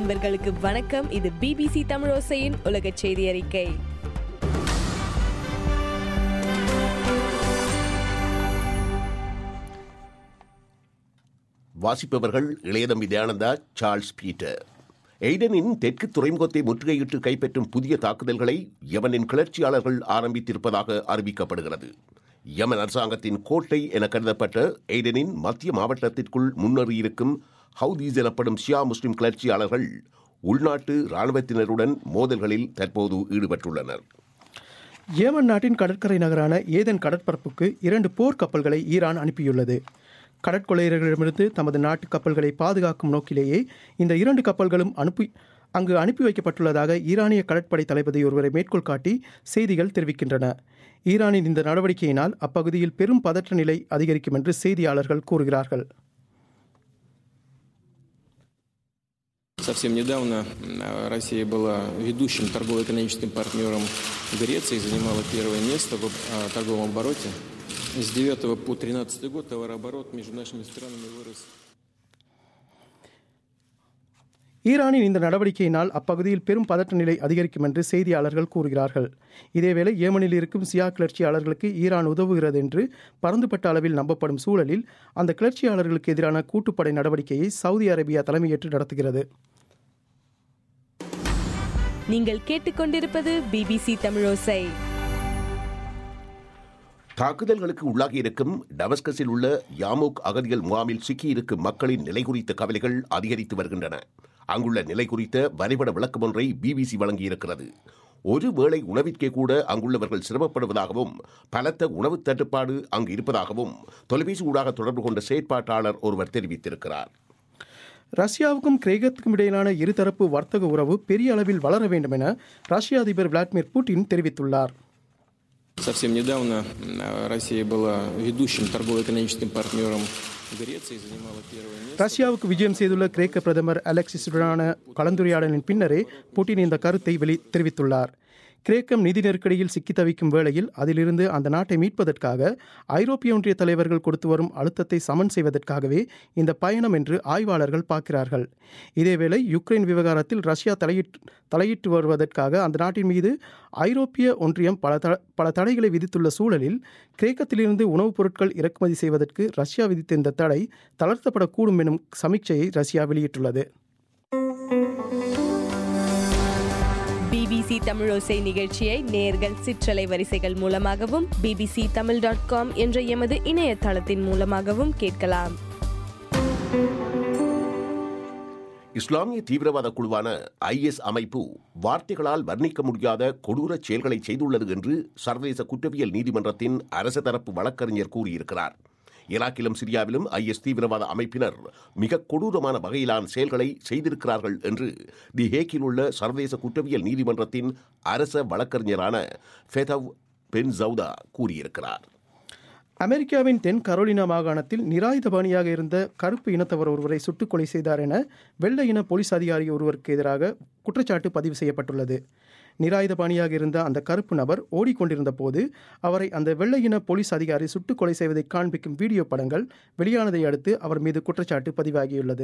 நண்பர்களுக்கு வணக்கம். இது BBC தமிழோசையின் உலக செய்தி அறிக்கை. வாசிப்பவர்கள் இளையதம்பி தயானந்தா, சார்ல்ஸ் பீட்டர். எய்டனின் தெற்கு துறைமுகத்தை முற்றுகையிட்டு கைப்பற்றும் புதிய தாக்குதல்களை யமனின் கிளர்ச்சியாளர்கள் ஆரம்பித்திருப்பதாக அறிவிக்கப்படுகிறது. யமன் அரசாங்கத்தின் கோட்டை என கருதப்பட்ட எய்டனின் மத்திய மாவட்டத்திற்குள் முன்னேறியிருக்கும் ஹவுதீஸ் எனப்படும் ஷியா முஸ்லிம் கிளர்ச்சியாளர்கள் உள்நாட்டு இராணுவத்தினருடன் மோதல்களில் தற்போது ஈடுபட்டுள்ளனர். ஏமன் நாட்டின் கடற்கரை நகரான ஏதன் கடற்பரப்புக்கு 2 போர் கப்பல்களை ஈரான் அனுப்பியுள்ளது. கடற்கொள்ளையர்களிடமிருந்து தமது நாட்டு கப்பல்களை பாதுகாக்கும் நோக்கிலேயே இந்த 2 கப்பல்களும் அங்கு அனுப்பி வைக்கப்பட்டுள்ளதாக ஈரானிய கடற்படை தளபதி ஒருவரை மேற்கோள் காட்டி செய்திகள் தெரிவிக்கின்றன. ஈரானின் இந்த நடவடிக்கையினால் அப்பகுதியில் பெரும் பதற்ற நிலை அதிகரிக்கும் என்று செய்தியாளர்கள் கூறுகிறார்கள். Совсем недавно Россия была ведущим торгово-экономическим партнером Греции, занимала первое место в торговом обороте. С 9 по 13 год товарооборот между нашими странами вырос. ஈரானின் இந்த நடவடிக்கையினால் அப்பகுதியில் பெரும் பதற்ற நிலை அதிகரிக்கும் என்று செய்தியாளர்கள் கூறுகிறார்கள். இதேவேளை ஏமனில் இருக்கும் சியா கிளர்ச்சியாளர்களுக்கு ஈரான் உதவுகிறது என்று பரந்துபட்ட அளவில் நம்பப்படும் சூழலில் அந்த கிளர்ச்சியாளர்களுக்கு எதிரான கூட்டுப்படை நடவடிக்கையை சவுதி அரேபியா தலைமையேற்று நடத்துகிறது. நீங்கள் கேட்டுக்கொண்டிருப்பது BBC தமிழோசை. தாக்குதல்களுக்கு உள்ளாகியிருக்கும் டமஸ்கஸில் உள்ள யாமூக் அகதிகள் முகாமில் சிக்கியிருக்கும் மக்களின் நிலை குறித்த கவலைகள் அதிகரித்து வருகின்றன. அங்குள்ள நிலை குறித்த வரைபட விளக்கம் ஒன்றை BBC வழங்கியிருக்கிறது. ஒரு வேளை உணவிற்கே கூட அங்குள்ளவர்கள் சிரமப்படுவதாகவும் பலத்த உணவு தட்டுப்பாடு அங்கு இருப்பதாகவும் தொலைபேசி ஊடாக தொடர்பு கொண்ட செயற்பாட்டாளர் ஒருவர் தெரிவித்திருக்கிறார். ரஷ்யாவுக்கும் கிரேக்கத்துக்கும் இடையிலான இருதரப்பு வர்த்தக உறவு பெரிய அளவில் வளர வேண்டும் என ரஷ்ய அதிபர் விளாடிமிர் புட்டின் தெரிவித்துள்ளார். Совсем недавно Россия была ведущим торгово-экономическим партнером Греции, занимала первое место. ரஷ்யாவுக்கு விஜயம் செய்துள்ள கிரேக்க பிரதமர் அலெக்சிஸுடனான கலந்துரையாடலின் பின்னரே புட்டின் இந்த கருத்தை தெரிவித்துள்ளார். கிரேக்கம் நிதி நெருக்கடியில் சிக்கி தவிக்கும் வேளையில் அதிலிருந்து அந்த நாட்டை மீட்பதற்காக ஐரோப்பிய ஒன்றிய தலைவர்கள் கொடுத்து வரும் அழுத்தத்தை சமன் செய்வதற்காகவே இந்த பயணம் என்று ஆய்வாளர்கள் பார்க்கிறார்கள். இதேவேளை யுக்ரைன் விவகாரத்தில் ரஷ்யா தலையிட்டு வருவதற்காக அந்த நாட்டின் மீது ஐரோப்பிய ஒன்றியம் பல தடைகளை விதித்துள்ள சூழலில் கிரேக்கத்திலிருந்து உணவுப் பொருட்கள் இறக்குமதி செய்வதற்கு ரஷ்யா விதித்த இந்த தடை தளர்த்தப்படக்கூடும் எனும் சமீட்சையை ரஷ்யா வெளியிட்டுள்ளது. BBC தமிழோசை நிகழ்ச்சியை நேயர்கள் சிற்றலை வரிசைகள் மூலமாகவும் bbctamil.com என்ற எமது இணையதளத்தின் மூலமாகவும் கேட்கலாம். இஸ்லாமிய தீவிரவாத குழுவான IS அமைப்பு வார்த்தைகளால் வர்ணிக்க முடியாத கொடூர செயல்களை செய்துள்ளது என்று சர்வதேச குற்றவியல் நீதிமன்றத்தின் அரசு தரப்பு வழக்கறிஞர் கூறியிருக்கிறார். ஈராக்கிலும் சிரியாவிலும் IS தீவிரவாத அமைப்பினர் மிக கொடூரமான வகையிலான செயல்களை செய்திருக்கிறார்கள் என்று தி ஹேக்கில் உள்ள சர்வதேச குற்றவியல் நீதிமன்றத்தின் அரச வழக்கறிஞரான ஃபெதவ் பென்சவுதா கூறியிருக்கிறார். அமெரிக்காவின் தென் கரோலினா மாகாணத்தில் நிராயுதபாணியாக இருந்த கருப்பு இனத்தவர் ஒருவரை சுட்டுக் கொலை செய்தார் என வெள்ளை இன போலீஸ் அதிகாரி ஒருவருக்கு எதிராக குற்றச்சாட்டு பதிவு செய்யப்பட்டுள்ளது. நிராயுதபாணியாக இருந்த அந்த கருப்பு நபர் ஓடிக்கொண்டிருந்த போது அவரை அந்த வெள்ளை இன போலீஸ் அதிகாரி சுட்டுக் கொலை செய்வதை காண்பிக்கும் வீடியோ படங்கள் வெளியானதை அடுத்து அவர் மீது குற்றச்சாட்டு பதிவாகியுள்ளது.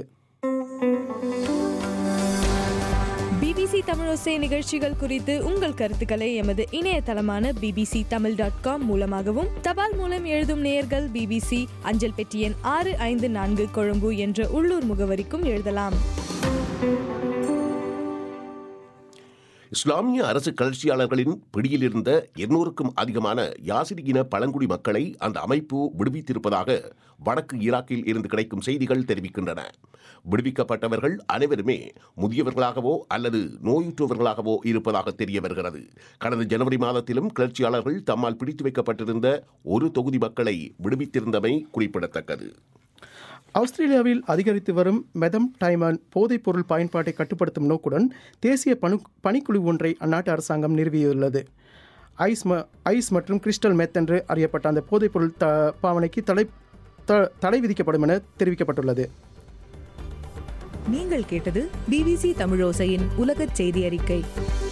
BBC தமிழோசை நிகழ்ச்சிகள் குறித்து உங்கள் கருத்துக்களை எமது இணையதளமான bbctamil.com மூலமாகவும் தபால் மூலம் எழுதும் நேயர்கள் BBC அஞ்சல் பெட்டி எண் 654 கொழும்பு என்ற உள்ளூர் முகவரிக்கும் எழுதலாம். இஸ்லாமிய அரசு கிளர்ச்சியாளர்களின் பிடியில் இருந்த 200க்கும் அதிகமான யாசிரி இன பழங்குடி மக்களை அந்த அமைப்பு விடுவித்திருப்பதாக வடக்கு ஈராக்கில் இருந்து கிடைக்கும் செய்திகள் தெரிவிக்கின்றன. விடுவிக்கப்பட்டவர்கள் அனைவருமே முதியவர்களாகவோ அல்லது நோயுற்றவர்களாகவோ இருப்பதாக தெரிய வருகிறது. கடந்த ஜனவரி மாதத்திலும் கிளர்ச்சியாளர்கள் தம்மால் பிடித்து வைக்கப்பட்டிருந்த ஒரு தொகுதி மக்களை விடுவித்திருந்தமை குறிப்பிடத்தக்கது. ஆஸ்திரேலியாவில் அதிகரித்து வரும் மெதம்டைமன் போதைப் பொருள் பயன்பாட்டை கட்டுப்படுத்தும் நோக்குடன் தேசிய பணிக்குழு ஒன்றை அந்நாட்டு அரசாங்கம் நிறுவியுள்ளது. ஐஸ் மற்றும் கிறிஸ்டல் மெத் என்று அறியப்பட்ட அந்த போதைப் பொருள் பாவனைக்கு தடை விதிக்கப்படும் என தெரிவிக்கப்பட்டுள்ளது. நீங்கள் கேட்டது BBC தமிழோசையின் உலகச் செய்தி அறிக்கை.